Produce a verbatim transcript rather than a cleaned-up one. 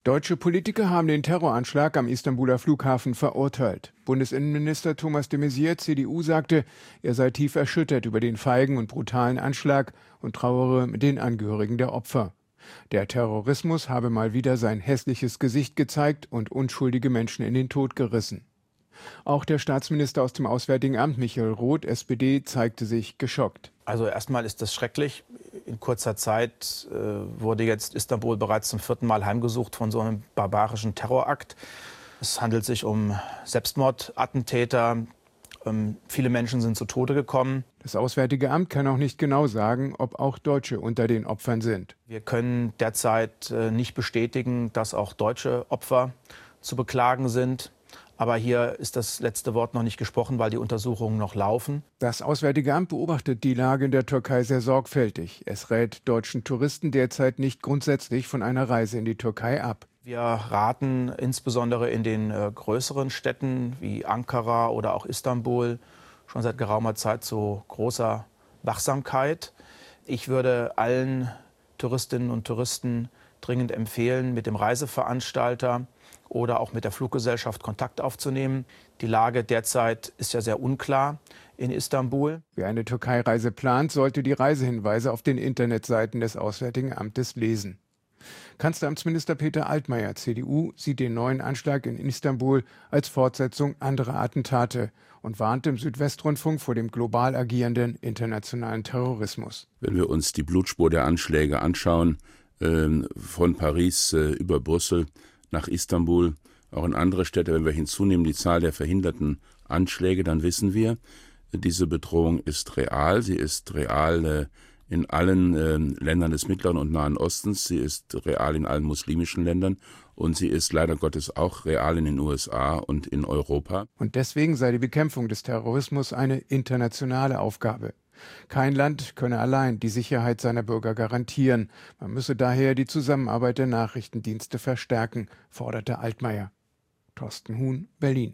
Deutsche Politiker haben den Terroranschlag am Istanbuler Flughafen verurteilt. Bundesinnenminister Thomas de Maizière, C D U, sagte, er sei tief erschüttert über den feigen und brutalen Anschlag und trauere mit den Angehörigen der Opfer. Der Terrorismus habe mal wieder sein hässliches Gesicht gezeigt und unschuldige Menschen in den Tod gerissen. Auch der Staatsminister aus dem Auswärtigen Amt, Michael Roth, S P D, zeigte sich geschockt. Also erstmal ist das schrecklich. In kurzer Zeit äh, wurde jetzt Istanbul bereits zum vierten Mal heimgesucht von so einem barbarischen Terrorakt. Es handelt sich um Selbstmordattentäter. Ähm, viele Menschen sind zu Tode gekommen. Das Auswärtige Amt kann auch nicht genau sagen, ob auch Deutsche unter den Opfern sind. Wir können derzeit äh, nicht bestätigen, dass auch deutsche Opfer zu beklagen sind. Aber hier ist das letzte Wort noch nicht gesprochen, weil die Untersuchungen noch laufen. Das Auswärtige Amt beobachtet die Lage in der Türkei sehr sorgfältig. Es rät deutschen Touristen derzeit nicht grundsätzlich von einer Reise in die Türkei ab. Wir raten insbesondere in den äh, größeren Städten wie Ankara oder auch Istanbul schon seit geraumer Zeit zu großer Wachsamkeit. Ich würde allen Touristinnen und Touristen dringend empfehlen, mit dem Reiseveranstalter oder auch mit der Fluggesellschaft Kontakt aufzunehmen. Die Lage derzeit ist ja sehr unklar in Istanbul. Wer eine Türkei-Reise plant, sollte die Reisehinweise auf den Internetseiten des Auswärtigen Amtes lesen. Kanzleramtsminister Peter Altmaier, C D U, sieht den neuen Anschlag in Istanbul als Fortsetzung anderer Attentate und warnt im Südwestrundfunk vor dem global agierenden internationalen Terrorismus. Wenn wir uns die Blutspur der Anschläge anschauen, äh, von Paris äh, über Brüssel nach Istanbul, auch in andere Städte, wenn wir hinzunehmen die Zahl der verhinderten Anschläge, dann wissen wir, diese Bedrohung ist real. Sie ist real äh, in allen äh, Ländern des Mittleren und Nahen Ostens. Sie ist real in allen muslimischen Ländern. Und sie ist leider Gottes auch real in den U S A und in Europa. Und deswegen sei die Bekämpfung des Terrorismus eine internationale Aufgabe. Kein Land könne allein die Sicherheit seiner Bürger garantieren. Man müsse daher die Zusammenarbeit der Nachrichtendienste verstärken, forderte Altmaier. Thorsten Huhn, Berlin.